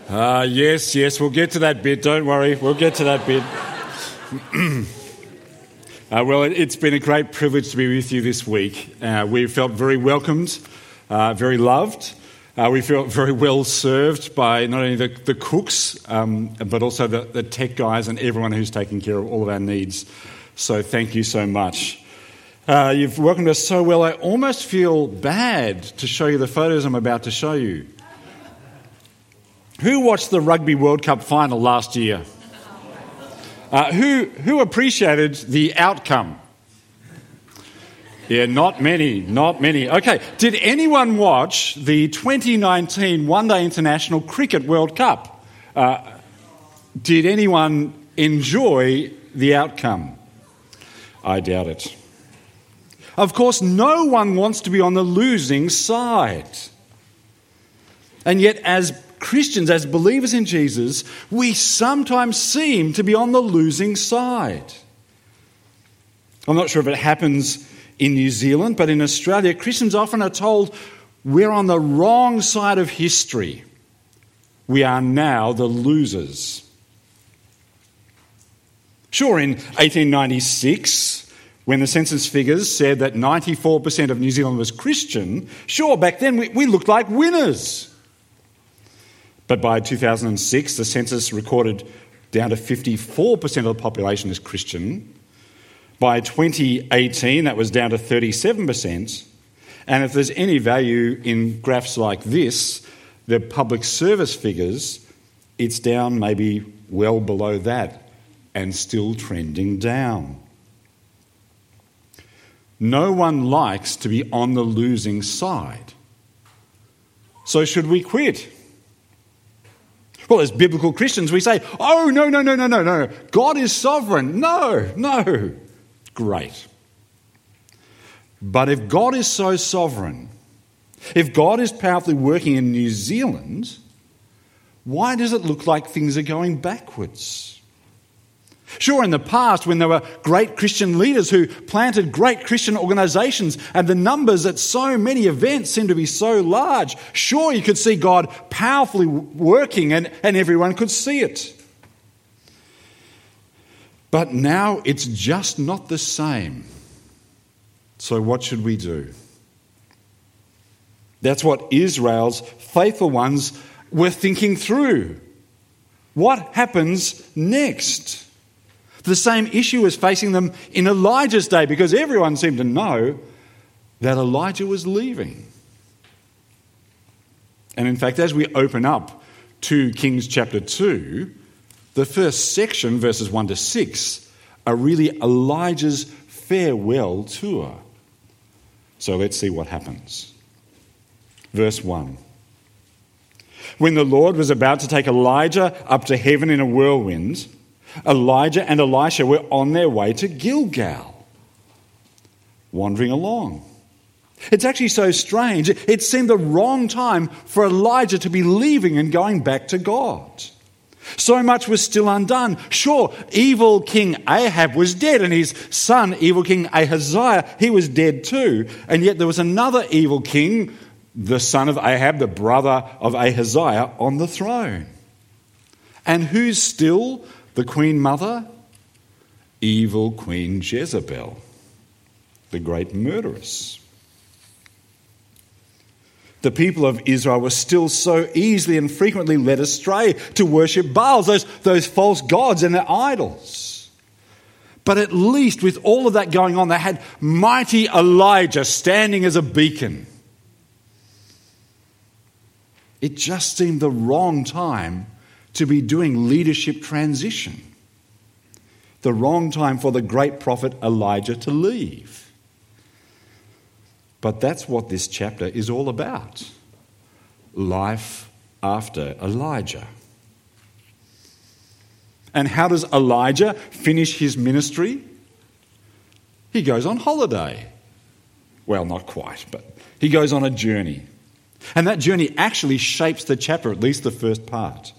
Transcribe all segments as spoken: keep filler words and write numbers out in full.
Uh, yes, yes, we'll get to that bit. Don't worry, we'll get to that bit. uh, well, it, it's been a great privilege to be with you this week. Uh, we felt very welcomed, uh, very loved. Uh, we felt very well served by not only the, the cooks, um, but also the, the tech guys and everyone who's taking care of all of our needs. So thank you so much. Uh, you've welcomed us so well, I almost feel bad to show you the photos I'm about to show you. Who watched the Rugby World Cup final last year? Uh, who who appreciated the outcome? Yeah, not many, not many. Okay, did anyone watch the twenty nineteen One Day International Cricket World Cup? Uh, did anyone enjoy the outcome? I doubt it. Of course, no one wants to be on the losing side. And yet, as Christians, as believers in Jesus, we sometimes seem to be on the losing side. I'm not sure if it happens in New Zealand, but in Australia, Christians often are told we're on the wrong side of history. We are now the losers. Sure, in eighteen ninety-six, when the census figures said that ninety-four percent of New Zealand was Christian, sure, back then we, we looked like winners. But by two thousand six, the census recorded down to fifty-four percent of the population as Christian. By twenty eighteen, that was down to thirty-seven percent. And if there's any value in graphs like this, the public service figures, it's down maybe well below that and still trending down. No one likes to be on the losing side. So should we quit? Well, as biblical Christians, we say, oh, no, no, no, no, no, no. God is sovereign. No, no. Great. But if God is so sovereign, if God is powerfully working in New Zealand, why does it look like things are going backwards? Sure, in the past, when there were great Christian leaders who planted great Christian organisations and the numbers at so many events seemed to be so large, sure, you could see God powerfully working and, and everyone could see it. But now it's just not the same. So what should we do? That's what Israel's faithful ones were thinking through. What happens next? The same issue was facing them in Elijah's day because everyone seemed to know that Elijah was leaving. And in fact, as we open up to Kings chapter two, the first section, verses one to six, are really Elijah's farewell tour. So let's see what happens. Verse one. When the Lord was about to take Elijah up to heaven in a whirlwind, Elijah and Elisha were on their way to Gilgal, wandering along. It's actually so strange. It seemed the wrong time for Elijah to be leaving and going back to God. So much was still undone. Sure, evil King Ahab was dead, and his son, evil King Ahaziah, he was dead too. And yet there was another evil king, the son of Ahab, the brother of Ahaziah, on the throne. And who's still the queen mother? Evil Queen Jezebel, the great murderess. The people of Israel were still so easily and frequently led astray to worship Baals, those, those false gods and their idols. But at least with all of that going on, they had mighty Elijah standing as a beacon. It just seemed the wrong time to be doing leadership transition. The wrong time for the great prophet Elijah to leave. But that's what this chapter is all about. Life after Elijah. And how does Elijah finish his ministry? He goes on holiday. Well, not quite, but he goes on a journey. And that journey actually shapes the chapter, at least the first part.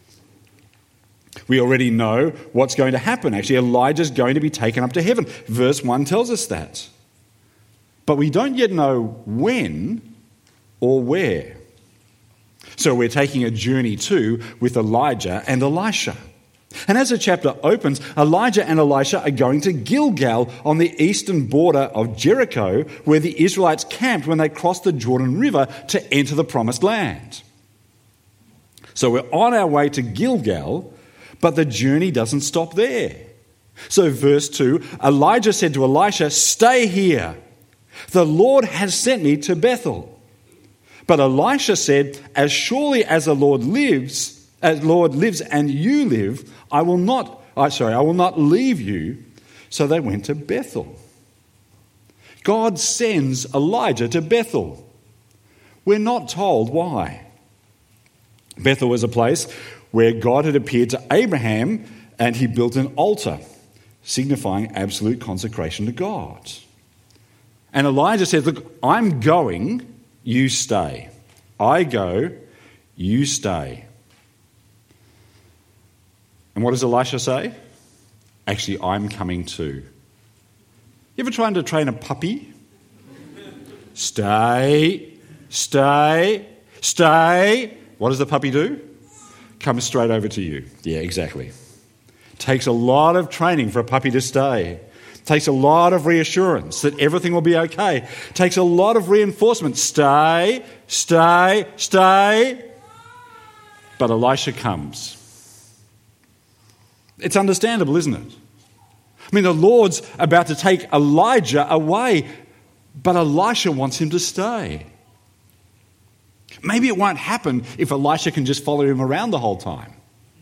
We already know what's going to happen. Actually, Elijah's going to be taken up to heaven. Verse one tells us that. But we don't yet know when or where. So we're taking a journey too with Elijah and Elisha. And as the chapter opens, Elijah and Elisha are going to Gilgal on the eastern border of Jericho, where the Israelites camped when they crossed the Jordan River to enter the promised land. So we're on our way to Gilgal, but the journey doesn't stop there. So verse two, Elijah said to Elisha, "Stay here. The Lord has sent me to Bethel." But Elisha said, "As surely as the Lord lives, as Lord lives and you live, I will not, oh, sorry, I will not leave you." So they went to Bethel. God sends Elijah to Bethel. We're not told why. Bethel was a place where God had appeared to Abraham and he built an altar, signifying absolute consecration to God. And Elijah said, "Look, I'm going, you stay. I go, you stay." And what does Elisha say? "Actually, I'm coming too." You ever trying to train a puppy? Stay, stay, stay. What does the puppy do? Comes straight over to you. Yeah, exactly. Takes a lot of training for a puppy to stay. Takes a lot of reassurance that everything will be okay. Takes a lot of reinforcement. Stay, stay, stay. But Elisha comes. It's understandable, isn't it? I mean, the Lord's about to take Elijah away, but Elisha wants him to stay. Maybe it won't happen if Elisha can just follow him around the whole time.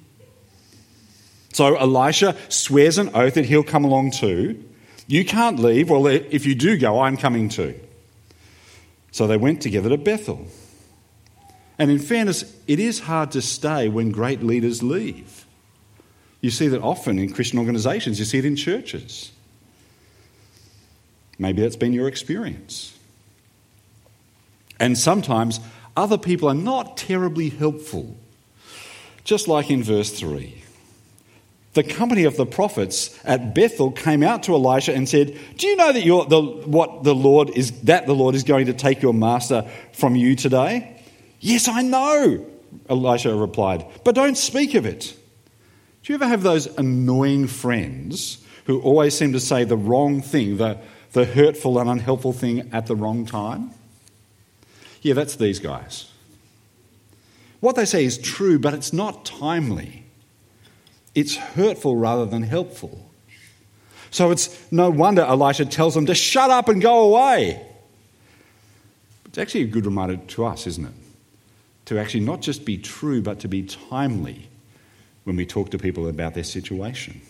So Elisha swears an oath that he'll come along too. You can't leave. Well, if you do go, I'm coming too. So they went together to Bethel. And in fairness, it is hard to stay when great leaders leave. You see that often in Christian organisations. You see it in churches. Maybe that's been your experience. And sometimes other people are not terribly helpful. Just like in verse three. The company of the prophets at Bethel came out to Elisha and said, "Do you know that you're the, what the Lord is that the Lord is going to take your master from you today?" "Yes, I know," Elisha replied, "but don't speak of it." Do you ever have those annoying friends who always seem to say the wrong thing, the, the hurtful and unhelpful thing at the wrong time? Yeah, that's these guys. What they say is true, but it's not timely. It's hurtful rather than helpful. So it's no wonder Elisha tells them to shut up and go away. It's actually a good reminder to us, isn't it? To actually not just be true, but to be timely when we talk to people about their situation.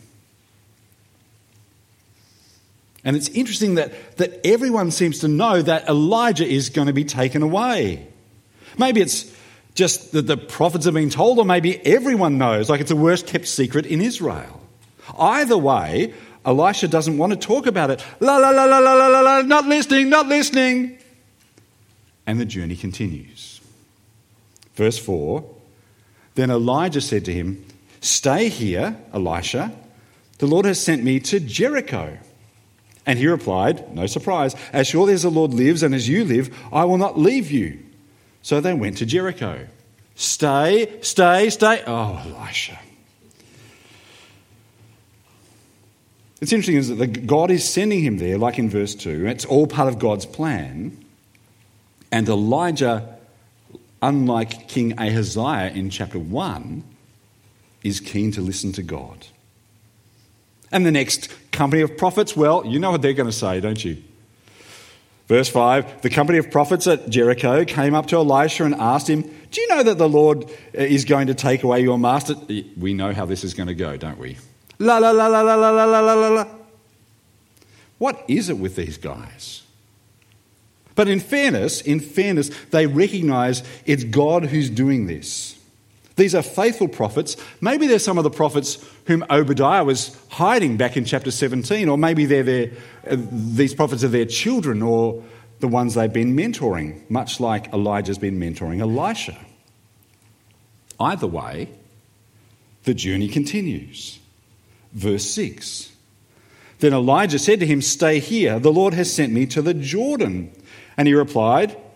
And it's interesting that, that everyone seems to know that Elijah is going to be taken away. Maybe it's just that the prophets have been told, or maybe everyone knows, like it's the worst kept secret in Israel. Either way, Elisha doesn't want to talk about it. La la la la la la la la, not listening, not listening. And the journey continues. Verse four, then Elijah said to him, "Stay here, Elisha. The Lord has sent me to Jericho." And he replied, no surprise, "As surely as the Lord lives and as you live, I will not leave you." So they went to Jericho. Stay, stay, stay. Oh, Elisha. It's interesting, isn't it, that God is sending him there, like in verse two. It's all part of God's plan. And Elijah, unlike King Ahaziah in chapter one, is keen to listen to God. And the next company of prophets, well, you know what they're going to say, don't you? Verse five, the company of prophets at Jericho came up to Elisha and asked him, "Do you know that the Lord is going to take away your master?" We know how this is going to go, don't we? La la la la la la la la la la. What is it with these guys? But in fairness, in fairness, they recognise it's God who's doing this. These are faithful prophets. Maybe they're some of the prophets whom Obadiah was hiding back in chapter seventeen, or maybe they're their, uh, these prophets are their children or the ones they've been mentoring, much like Elijah's been mentoring Elisha. Either way, the journey continues. Verse six, then Elijah said to him, "Stay here. The Lord has sent me to the Jordan." And he replied,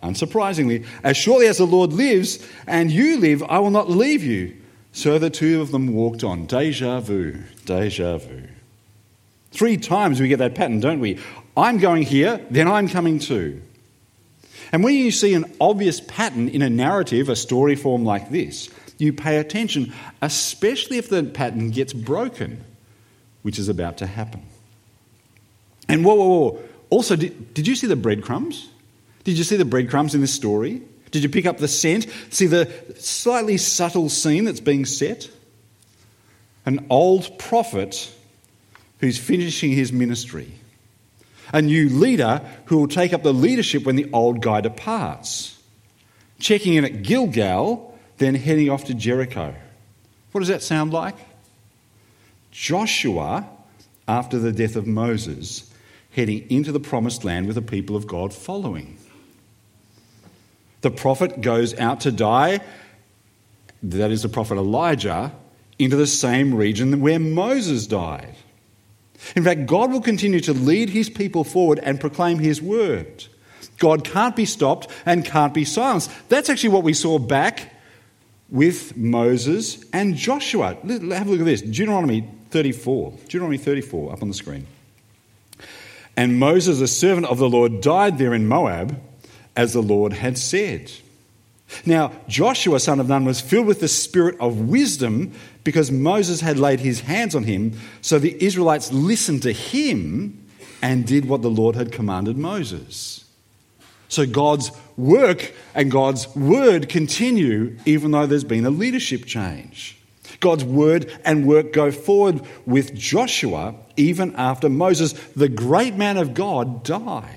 unsurprisingly, as surely as the Lord lives and you live, I will not leave you. So the two of them walked on. Deja vu, deja vu. Three times we get that pattern, don't we? I'm going here, then I'm coming too. And when you see an obvious pattern in a narrative, a story form like this, you pay attention, especially if the pattern gets broken, which is about to happen. And whoa, whoa, whoa. Also, did, did you see the breadcrumbs? Did you see the breadcrumbs in this story? Did you pick up the scent? See the slightly subtle scene that's being set? An old prophet who's finishing his ministry. A new leader who will take up the leadership when the old guy departs. Checking in at Gilgal, then heading off to Jericho. What does that sound like? Joshua, after the death of Moses, heading into the promised land with the people of God following. The prophet goes out to die, that is the prophet Elijah, into the same region where Moses died. In fact, God will continue to lead his people forward and proclaim his word. God can't be stopped and can't be silenced. That's actually what we saw back with Moses and Joshua. Have a look at this. Deuteronomy thirty-four. Deuteronomy thirty-four up on the screen. And Moses, the servant of the Lord, died there in Moab, as the Lord had said. Now, Joshua, son of Nun, was filled with the spirit of wisdom because Moses had laid his hands on him. So the Israelites listened to him and did what the Lord had commanded Moses. So God's work and God's word continue even though there's been a leadership change. God's word and work go forward with Joshua even after Moses, the great man of God, died.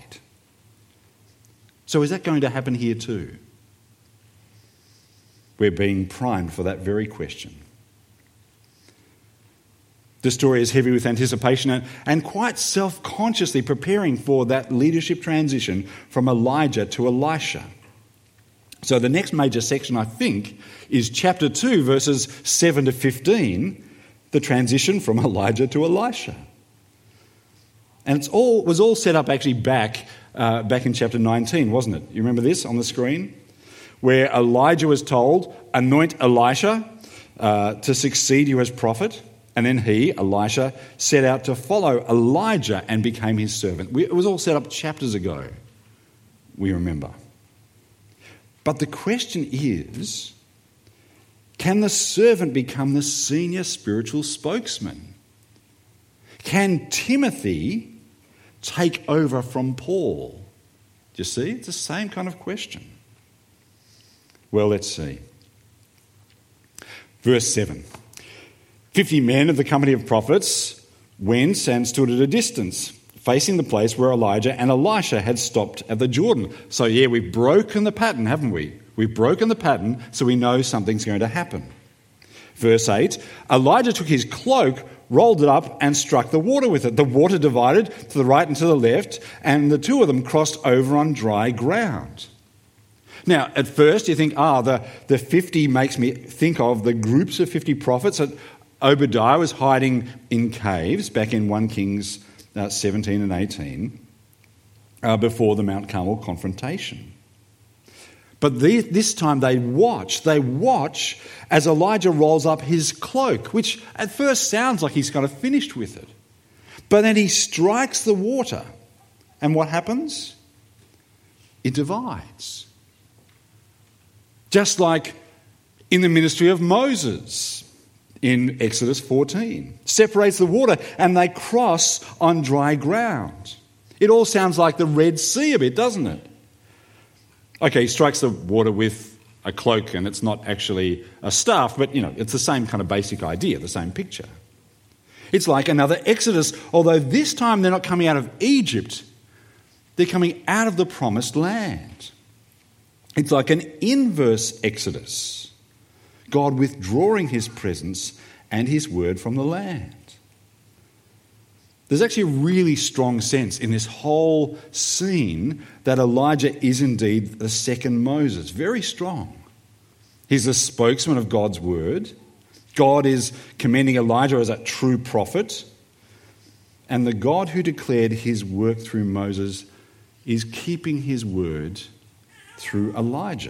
So is that going to happen here too? We're being primed for that very question. The story is heavy with anticipation and, and quite self-consciously preparing for that leadership transition from Elijah to Elisha. So the next major section, I think, is chapter two, verses seven to fifteen, the transition from Elijah to Elisha. And it's all was all set up actually back uh, back in chapter nineteen, wasn't it? You remember this on the screen? Where Elijah was told, anoint Elisha uh, to succeed you as prophet. And then he, Elisha, set out to follow Elijah and became his servant. We, it was all set up chapters ago, we remember. But the question is, can the servant become the senior spiritual spokesman? Can Timothy take over from Paul? Do you see? It's the same kind of question. Well, let's see. Verse seven. Fifty men of the company of prophets went and stood at a distance, facing the place where Elijah and Elisha had stopped at the Jordan. So yeah, we've broken the pattern, haven't we? We've broken the pattern, so we know something's going to happen. Verse eight, Elijah took his cloak, rolled it up and struck the water with it. The water divided to the right and to the left, and the two of them crossed over on dry ground. Now, at first you think, ah, the, the fifty makes me think of the groups of fifty prophets that Obadiah was hiding in caves back in First Kings uh, seventeen and eighteen uh, before the Mount Carmel confrontation. But the, this time they watch, they watch as Elijah rolls up his cloak, which at first sounds like he's kind of finished with it. But then he strikes the water. And what happens? It divides. Just like in the ministry of Moses in Exodus fourteen. Separates the water and they cross on dry ground. It all sounds like the Red Sea a bit, doesn't it? Okay, he strikes the water with a cloak and it's not actually a staff, but, you know, it's the same kind of basic idea, the same picture. It's like another Exodus, although this time they're not coming out of Egypt, they're coming out of the promised land. It's like an inverse Exodus. God withdrawing his presence and his word from the land. There's actually a really strong sense in this whole scene that Elijah is indeed the second Moses. Very strong. He's the spokesman of God's word. God is commending Elijah as a true prophet. And the God who declared his work through Moses is keeping his word through Elijah.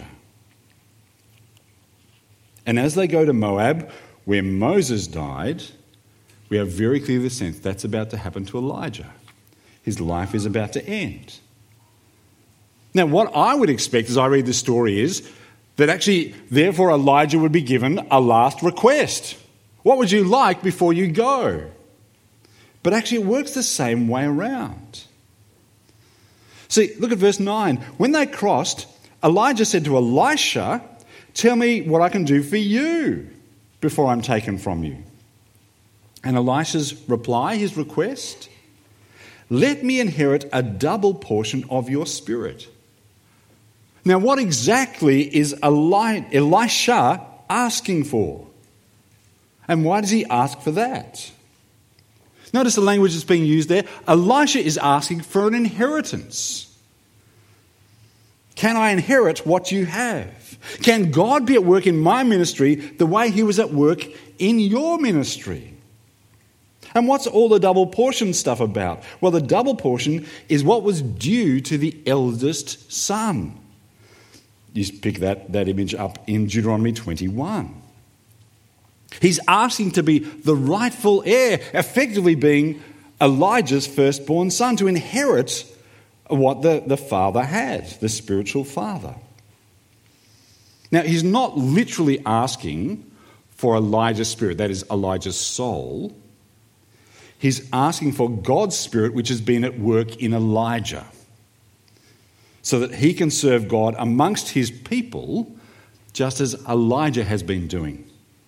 And as they go to Moab, where Moses died, we have very clearly the sense that's about to happen to Elijah. His life is about to end. Now, what I would expect as I read this story is that actually, therefore, Elijah would be given a last request. What would you like before you go? But actually, it works the same way around. See, look at verse nine. When they crossed, Elijah said to Elisha, "Tell me what I can do for you before I'm taken from you." And Elisha's reply, his request, "Let me inherit a double portion of your spirit." Now, what exactly is Eli- Elisha asking for? And why does he ask for that? Notice the language that's being used there. Elisha is asking for an inheritance. Can I inherit what you have? Can God be at work in my ministry the way he was at work in your ministry? And what's all the double portion stuff about? Well, the double portion is what was due to the eldest son. You pick that, that image up in Deuteronomy twenty-one. He's asking to be the rightful heir, effectively being Elijah's firstborn son, to inherit what the, the father had, the spiritual father. Now, he's not literally asking for Elijah's spirit, that is Elijah's soul. He's asking for God's spirit, which has been at work in Elijah, so that he can serve God amongst his people, just as Elijah has been doing.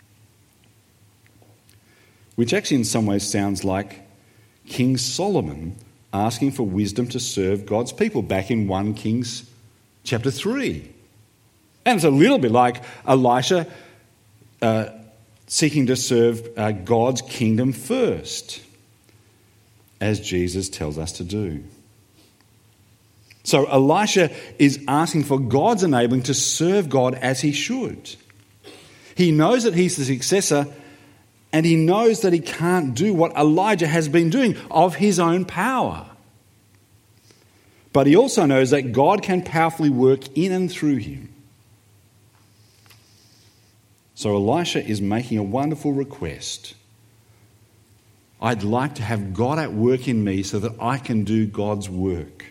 Which actually in some ways sounds like King Solomon asking for wisdom to serve God's people back in First Kings chapter three. And it's a little bit like Elisha uh, seeking to serve uh, God's kingdom first, as Jesus tells us to do. So Elisha is asking for God's enabling to serve God as he should. He knows that he's the successor, and he knows that he can't do what Elijah has been doing of his own power. But he also knows that God can powerfully work in and through him. So Elisha is making a wonderful request. I'd like to have God at work in me so that I can do God's work.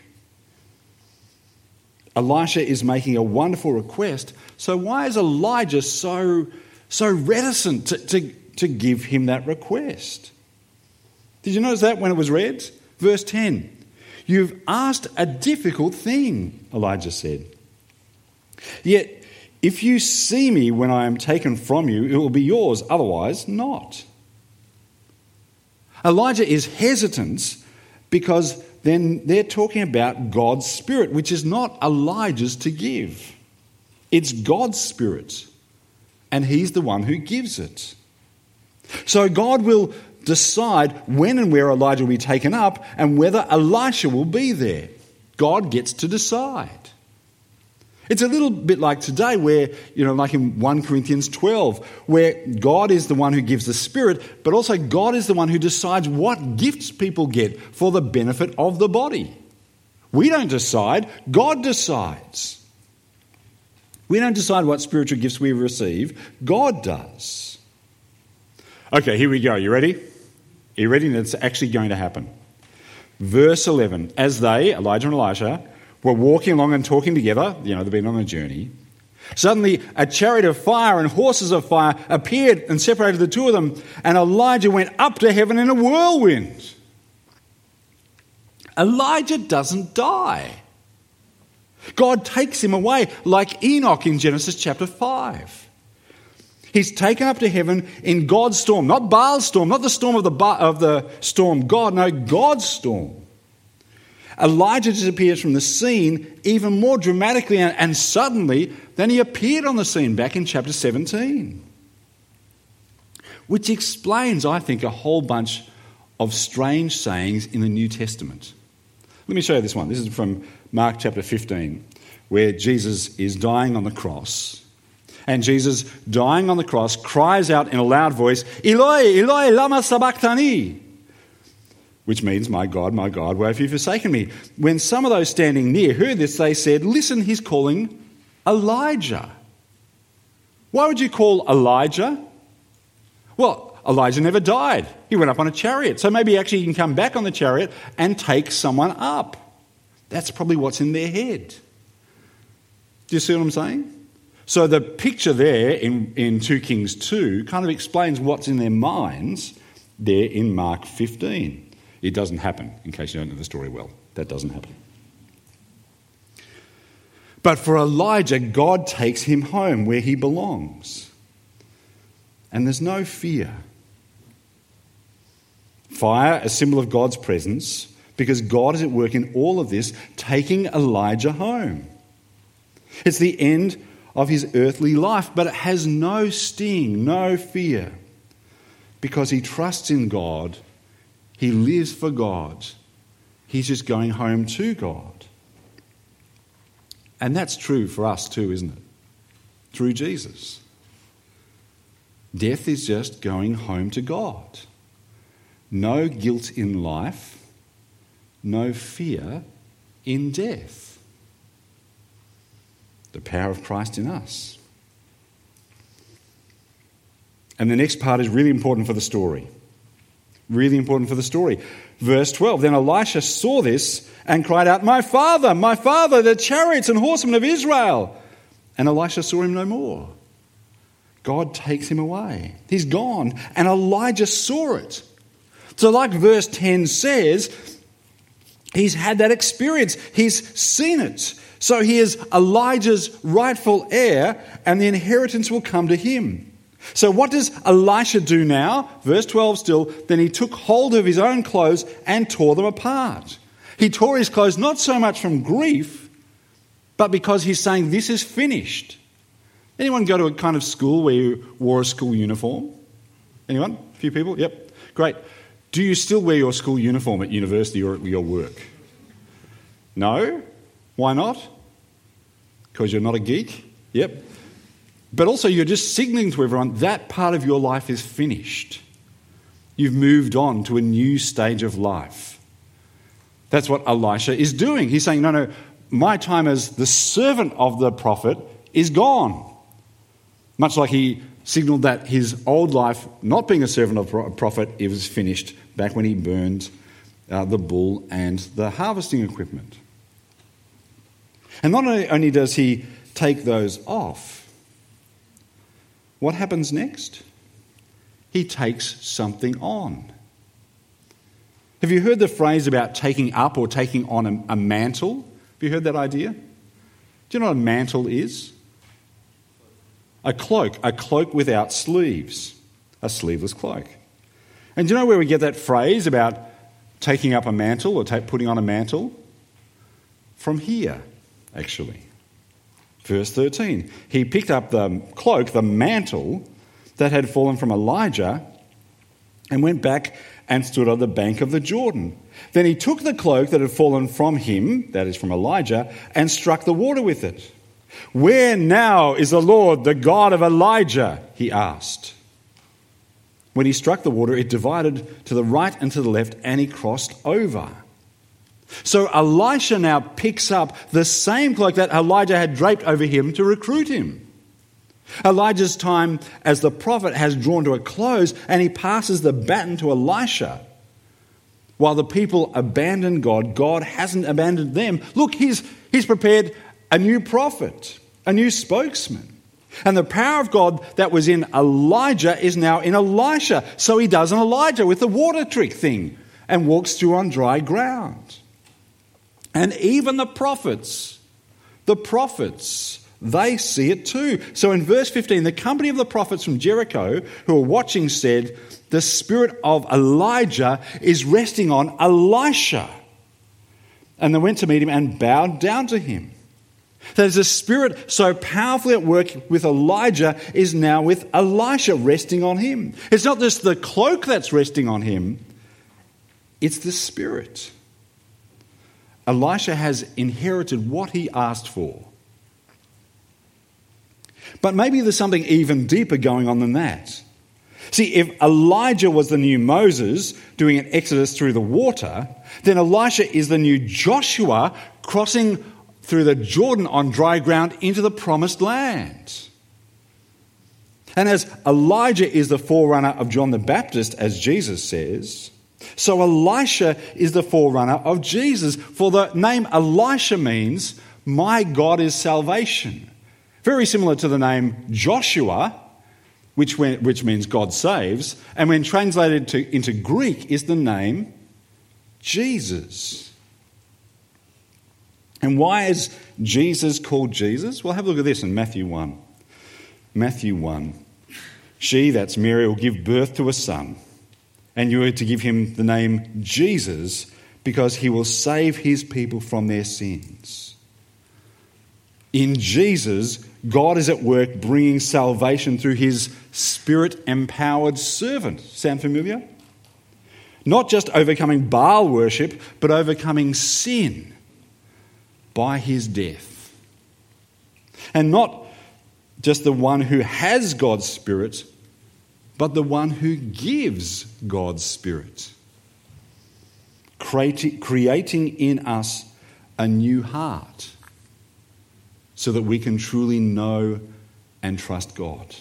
Elisha is making a wonderful request. So why is Elijah so, so reticent to, to, to give him that request? Did you notice that when it was read? Verse ten. You've asked a difficult thing, Elijah said. Yet if you see me when I am taken from you, it will be yours, otherwise not. Elijah is hesitant because then they're talking about God's Spirit, which is not Elijah's to give. It's God's Spirit, and he's the one who gives it. So God will decide when and where Elijah will be taken up and whether Elisha will be there. God gets to decide. It's a little bit like today where, you know, like in First Corinthians twelve, where God is the one who gives the Spirit, but also God is the one who decides what gifts people get for the benefit of the body. We don't decide, God decides. We don't decide what spiritual gifts we receive, God does. Okay, here we go. You ready? Are you ready? It's actually going to happen. Verse eleven, as they, Elijah and Elisha, were walking along and talking together, you know, they've been on a journey, suddenly a chariot of fire and horses of fire appeared and separated the two of them, and Elijah went up to heaven in a whirlwind. Elijah doesn't die. God takes him away like Enoch in Genesis chapter five. He's taken up to heaven in God's storm, not Baal's storm, not the storm of the, ba- of the storm God, no, God's storm. Elijah disappears from the scene even more dramatically and, and suddenly than he appeared on the scene back in chapter seventeen. Which explains, I think, a whole bunch of strange sayings in the New Testament. Let me show you this one. This is from Mark chapter fifteen, where Jesus is dying on the cross. And Jesus, dying on the cross, cries out in a loud voice, Eloi, Eloi, lama sabachthani, which means, my God, my God, why have you forsaken me? When some of those standing near heard this, they said, listen, he's calling Elijah. Why would you call Elijah? Well, Elijah never died. He went up on a chariot. So maybe actually he can come back on the chariot and take someone up. That's probably what's in their head. Do you see what I'm saying? So the picture there in, in two Kings two kind of explains what's in their minds there in Mark fifteen. It doesn't happen, in case you don't know the story well. That doesn't happen. But for Elijah, God takes him home where he belongs. And there's no fear. Fire, a symbol of God's presence, because God is at work in all of this, taking Elijah home. It's the end of his earthly life, but it has no sting, no fear, because he trusts in God. He lives for God. He's just going home to God. And that's true for us too, isn't it? Through Jesus. Death is just going home to God. No guilt in life, no fear in death. The power of Christ in us. And the next part is really important for the story. Really important for the story. Verse twelve, then Elisha saw this and cried out, my father, my father, the chariots and horsemen of Israel. And Elisha saw him no more. God takes him away. He's gone. And Elijah saw it. So like verse ten says, he's had that experience. He's seen it. So he is Elijah's rightful heir, and the inheritance will come to him. So what does Elisha do now? Verse twelve still, then he took hold of his own clothes and tore them apart. He tore his clothes not so much from grief, but because he's saying this is finished. Anyone go to a kind of school where you wore a school uniform? Anyone? A few people? Yep. Great. Do you still wear your school uniform at university or at your work? No? Why not? Because you're not a geek? Yep. But also you're just signalling to everyone that part of your life is finished. You've moved on to a new stage of life. That's what Elisha is doing. He's saying, no, no, my time as the servant of the prophet is gone. Much like he signalled that his old life, not being a servant of a prophet, it was finished back when he burned uh, the bull and the harvesting equipment. And not only does he take those off, what happens next? He takes something on. Have you heard the phrase about taking up or taking on a, a mantle? Have you heard that idea? Do you know what a mantle is? A cloak. A cloak without sleeves. A sleeveless cloak. And do you know where we get that phrase about taking up a mantle or take, putting on a mantle? From here, actually. Verse thirteen, he picked up the cloak, the mantle that had fallen from Elijah, and went back and stood on the bank of the Jordan. Then he took the cloak that had fallen from him, that is from Elijah, and struck the water with it. Where now is the Lord, the God of Elijah? He asked. When he struck the water, it divided to the right and to the left, and he crossed over. So Elisha now picks up the same cloak that Elijah had draped over him to recruit him. Elijah's time as the prophet has drawn to a close, and he passes the baton to Elisha. While the people abandon God, God hasn't abandoned them. Look, he's, he's prepared a new prophet, a new spokesman. And the power of God that was in Elijah is now in Elisha. So he does an Elijah with the water trick thing and walks through on dry ground. And even the prophets, the prophets, they see it too. So in verse fifteen, the company of the prophets from Jericho who were watching said, the spirit of Elijah is resting on Elisha. And they went to meet him and bowed down to him. There's a spirit so powerfully at work with Elijah is now with Elisha resting on him. It's not just the cloak that's resting on him, it's the spirit. Elisha has inherited what he asked for. But maybe there's something even deeper going on than that. See, if Elijah was the new Moses doing an exodus through the water, then Elisha is the new Joshua crossing through the Jordan on dry ground into the promised land. And as Elijah is the forerunner of John the Baptist, as Jesus says, so Elisha is the forerunner of Jesus. For the name Elisha means, my God is salvation. Very similar to the name Joshua, which, when, which means God saves, and when translated to, into Greek is the name Jesus. And why is Jesus called Jesus? Well, have a look at this in Matthew one. Matthew one. She, that's Mary, will give birth to a son, and you are to give him the name Jesus, because he will save his people from their sins. In Jesus, God is at work bringing salvation through his Spirit-empowered servant. Sound familiar? Not just overcoming Baal worship, but overcoming sin by his death. And not just the one who has God's Spirit, but the one who gives God's Spirit. Creating in us a new heart so that we can truly know and trust God.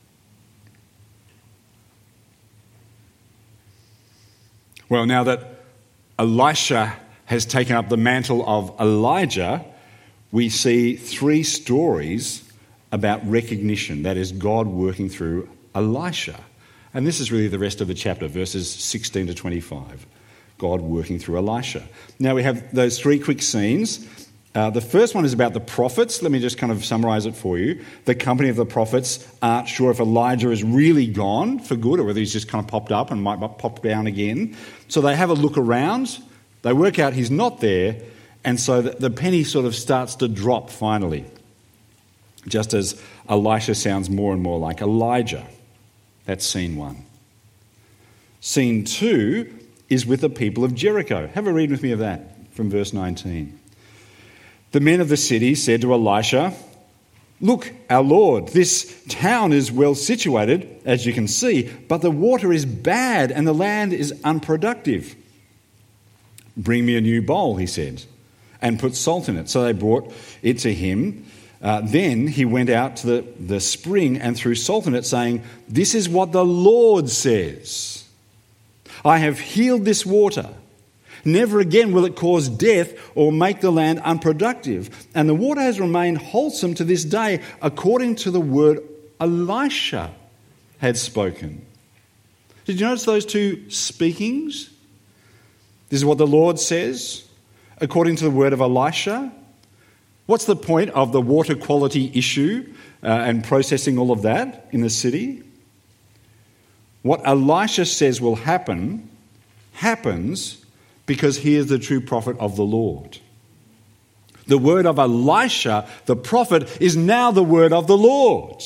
Well, now that Elisha has taken up the mantle of Elijah, we see three stories about recognition, that is, God working through Elisha. And this is really the rest of the chapter, verses sixteen to twenty-five. God working through Elisha. Now we have those three quick scenes. Uh, the first one is about the prophets. Let me just kind of summarise it for you. The company of the prophets aren't sure if Elijah is really gone for good or whether he's just kind of popped up and might pop down again. So they have a look around. They work out he's not there. And so the, the penny sort of starts to drop finally, just as Elisha sounds more and more like Elijah. That's scene one. Scene two is with the people of Jericho. Have a read with me of that from verse nineteen. The men of the city said to Elisha, "Look, our Lord, this town is well situated, as you can see, but the water is bad and the land is unproductive." "Bring me a new bowl," he said, "and put salt in it." So they brought it to him. Uh, then he went out to the, the spring and threw salt in it, saying, "This is what the Lord says. I have healed this water. Never again will it cause death or make the land unproductive. And the water has remained wholesome to this day, according to the word Elisha had spoken." Did you notice those two speakings? This is what the Lord says, according to the word of Elisha. What's the point of the water quality issue uh, and processing all of that in the city? What Elisha says will happen, happens because he is the true prophet of the Lord. The word of Elisha, the prophet, is now the word of the Lord.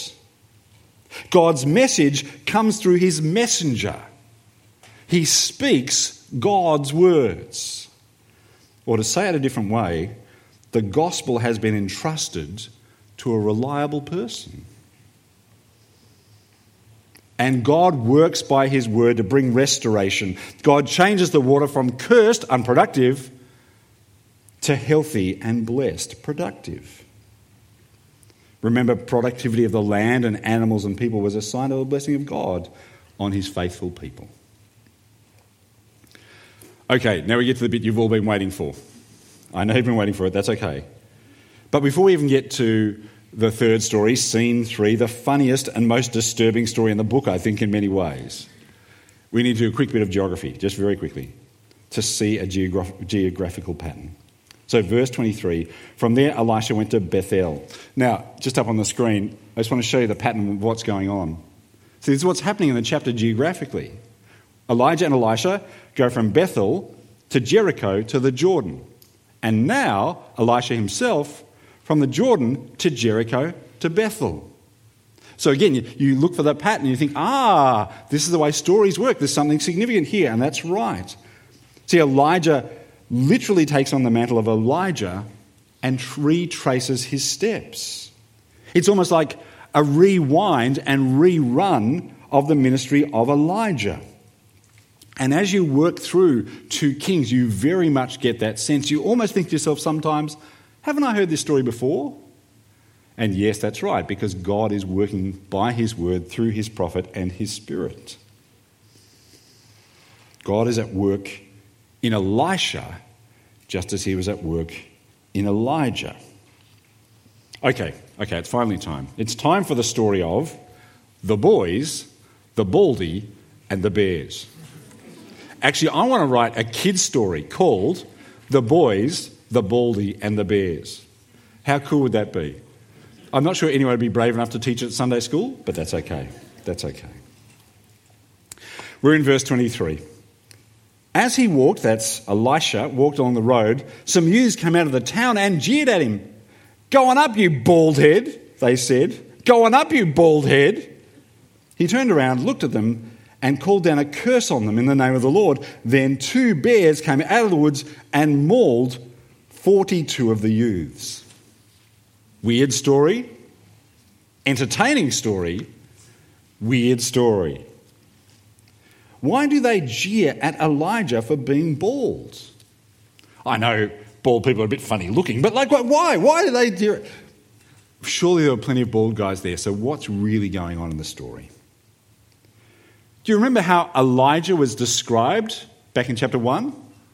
God's message comes through his messenger. He speaks God's words. Or to say it a different way, the gospel has been entrusted to a reliable person. And God works by his word to bring restoration. God changes the water from cursed, unproductive, to healthy and blessed, productive. Remember, productivity of the land and animals and people was a sign of the blessing of God on his faithful people. Okay, now we get to the bit you've all been waiting for. I know you've been waiting for it, that's okay. But before we even get to the third story, scene three, the funniest and most disturbing story in the book, I think, in many ways, we need to do a quick bit of geography, just very quickly, to see a geograph- geographical pattern. So verse twenty-three, from there Elisha went to Bethel. Now, just up on the screen, I just want to show you the pattern of what's going on. See, this is what's happening in the chapter geographically. Elijah and Elisha go from Bethel to Jericho to the Jordan. And now Elisha himself from the Jordan to Jericho to Bethel. So again, you, you look for that pattern and you think, ah, this is the way stories work. There's something significant here, and that's right. See, Elijah literally takes on the mantle of Elijah and retraces his steps. It's almost like a rewind and rerun of the ministry of Elijah. And as you work through two Kings, you very much get that sense. You almost think to yourself sometimes, haven't I heard this story before? And yes, that's right, because God is working by his word through his prophet and his Spirit. God is at work in Elisha just as he was at work in Elijah. Okay, okay, it's finally time. It's time for the story of the boys, the Baldy, and the bears. Actually, I want to write a kid's story called The Boys, the Baldy, and the Bears. How cool would that be? I'm not sure anyone would be brave enough to teach it at Sunday school, but that's okay. That's okay. We're in verse twenty-three. As he walked, that's Elisha, walked along the road, some youths came out of the town and jeered at him. "Go on up, you bald head," they said. "Go on up, you bald head." He turned around, looked at them, and called down a curse on them in the name of the Lord. Then two bears came out of the woods and mauled forty-two of the youths. Weird story, entertaining story, weird story. Why do they jeer at Elijah for being bald? I know bald people are a bit funny looking, but like, why? Why do they jeer? Surely there were plenty of bald guys there, so what's really going on in the story? Do you remember how Elijah was described back in chapter one?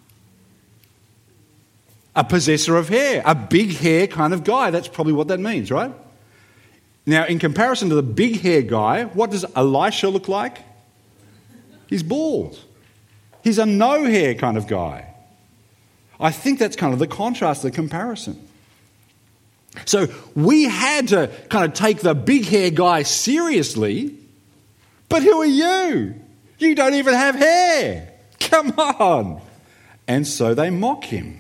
A possessor of hair, a big hair kind of guy. That's probably what that means, right? Now, in comparison to the big hair guy, what does Elisha look like? He's bald. He's a no hair kind of guy. I think that's kind of the contrast, the comparison. So we had to kind of take the big hair guy seriously, but who are you? You don't even have hair. Come on. And so they mock him.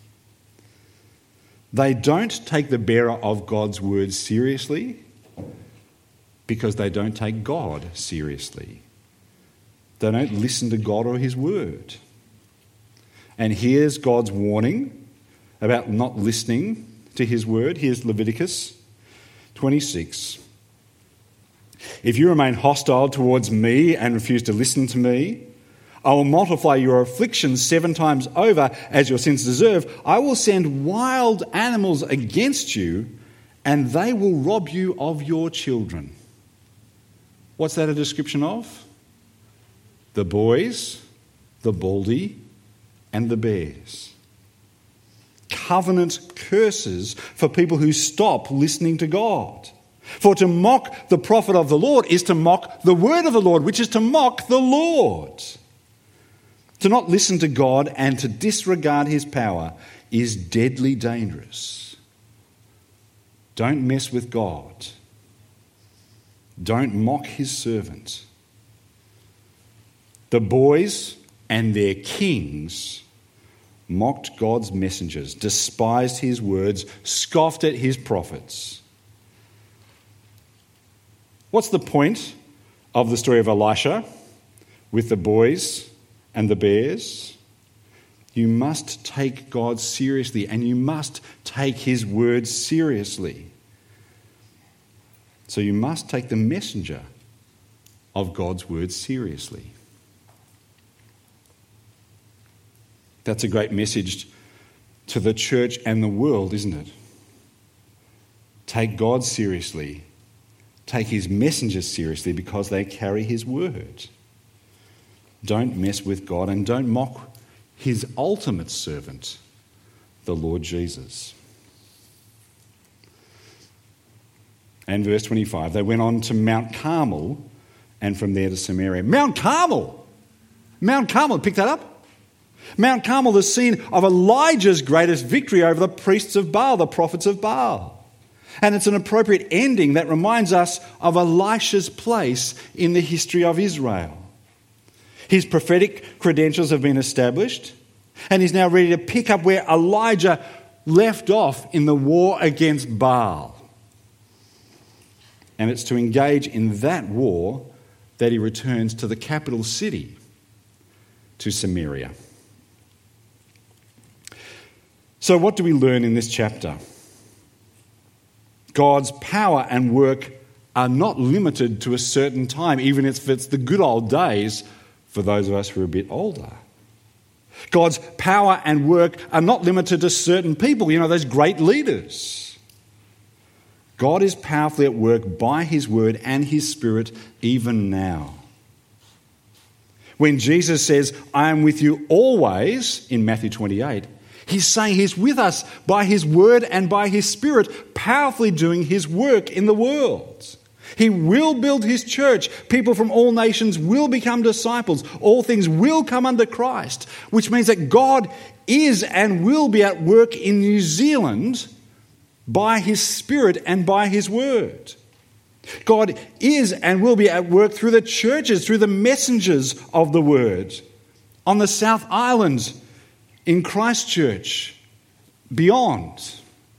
They don't take the bearer of God's word seriously because they don't take God seriously. They don't listen to God or his word. And here's God's warning about not listening to his word. Here's Leviticus twenty-six. If you remain hostile towards me and refuse to listen to me, I will multiply your afflictions seven times over as your sins deserve. I will send wild animals against you, and they will rob you of your children. What's that a description of? The boys, the baldy, and the bears. Covenant curses for people who stop listening to God. For to mock the prophet of the Lord is to mock the word of the Lord, which is to mock the Lord. To not listen to God and to disregard his power is deadly dangerous. Don't mess with God. Don't mock his servant. The boys and their kings mocked God's messengers, despised his words, scoffed at his prophets. What's the point of the story of Elisha with the boys and the bears? You must take God seriously, and you must take his words seriously. So you must take the messenger of God's word seriously. That's a great message to the church and the world, isn't it? Take God seriously. Take his messengers seriously because they carry his word. Don't mess with God and don't mock his ultimate servant, the Lord Jesus. And verse twenty-five, they went on to Mount Carmel and from there to Samaria. Mount Carmel! Mount Carmel, pick that up? Mount Carmel, the scene of Elijah's greatest victory over the priests of Baal, the prophets of Baal. And it's an appropriate ending that reminds us of Elisha's place in the history of Israel. His prophetic credentials have been established, and he's now ready to pick up where Elijah left off in the war against Baal. And it's to engage in that war that he returns to the capital city, to Samaria. So what do we learn in this chapter? God's power and work are not limited to a certain time, even if it's the good old days for those of us who are a bit older. God's power and work are not limited to certain people, you know, those great leaders. God is powerfully at work by his word and his Spirit even now. When Jesus says, I am with you always, in Matthew twenty-eight, he's saying he's with us by his word and by his Spirit, powerfully doing his work in the world. He will build his church. People from all nations will become disciples. All things will come under Christ, which means that God is and will be at work in New Zealand by his Spirit and by his word. God is and will be at work through the churches, through the messengers of the word, on the South Island, in Christchurch, beyond.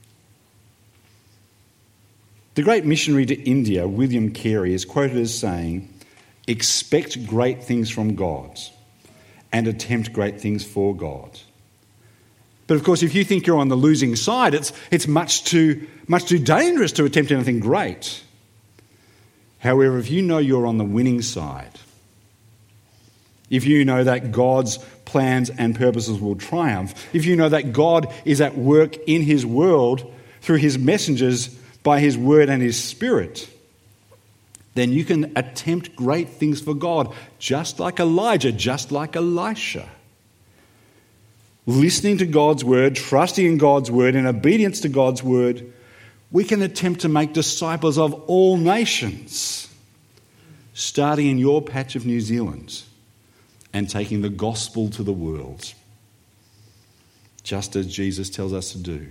The great missionary to India, William Carey, is quoted as saying, expect great things from God and attempt great things for God. But of course, if you think you're on the losing side, it's, it's much too, much too dangerous to attempt anything great. However, if you know you're on the winning side, if you know that God's plans and purposes will triumph, if you know that God is at work in his world through his messengers by his word and his Spirit, then you can attempt great things for God, just like Elijah, just like Elisha. Listening to God's word, trusting in God's word, in obedience to God's word, we can attempt to make disciples of all nations, starting in your patch of New Zealand and taking the gospel to the world, just as Jesus tells us to do.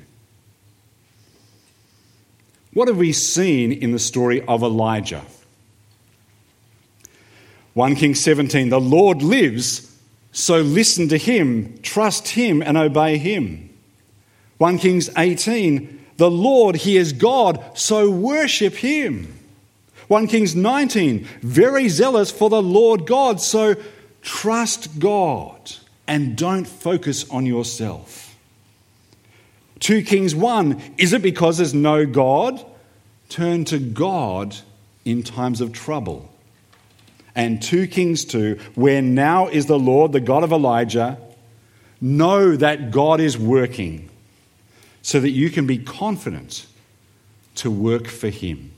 What have we seen in the story of Elijah? First Kings seventeen, the Lord lives, so listen to him, trust him and obey him. First Kings eighteen, the Lord, he is God, so worship him. First Kings nineteen, very zealous for the Lord God, so trust God and don't focus on yourself. Second Kings one, is it because there's no God? Turn to God in times of trouble. And Second Kings two, where now is the Lord, the God of Elijah, know that God is working so that you can be confident to work for him.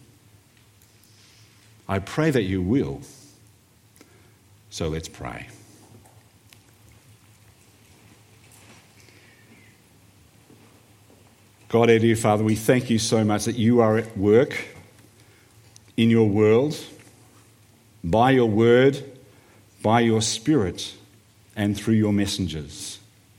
I pray that you will. So let's pray. God, our dear Father, we thank you so much that you are at work in your world, by your word, by your Spirit, and through your messengers.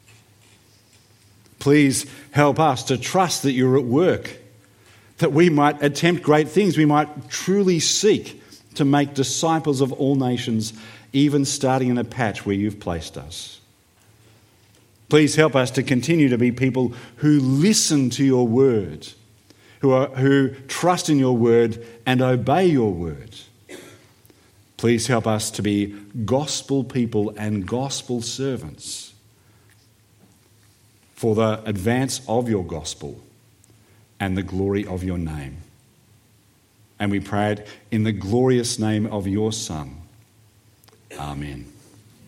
Please help us to trust that you're at work, that we might attempt great things, we might truly seek to make disciples of all nations, even starting in a patch where you've placed us. Please help us to continue to be people who listen to your word, who are, who trust in your word and obey your word. Please help us to be gospel people and gospel servants for the advance of your gospel and the glory of your name. And we pray it in the glorious name of your Son. Amen.